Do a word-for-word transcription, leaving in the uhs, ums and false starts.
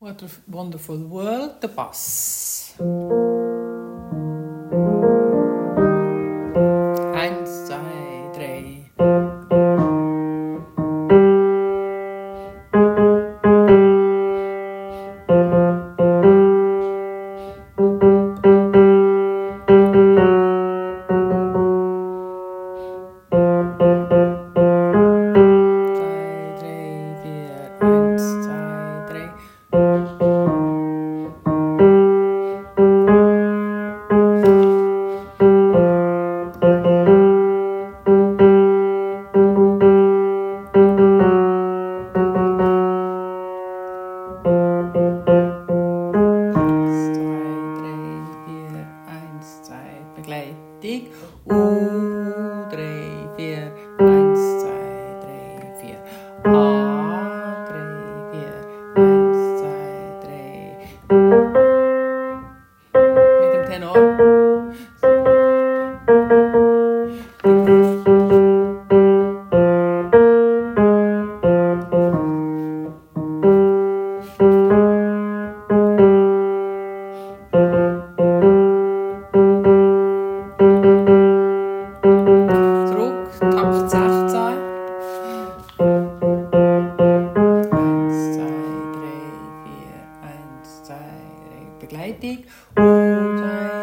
What a Wonderful World, der Bass. Eins, zwei, drei. Begleitung. U, drei, vier, eins, zwei, drei, vier. A, drei, vier, eins, zwei, drei. Mit dem Tenor. Takt sechzehn. eins, zwei, drei, vier, eins, zwei, drei. Begleitung. U, zwei,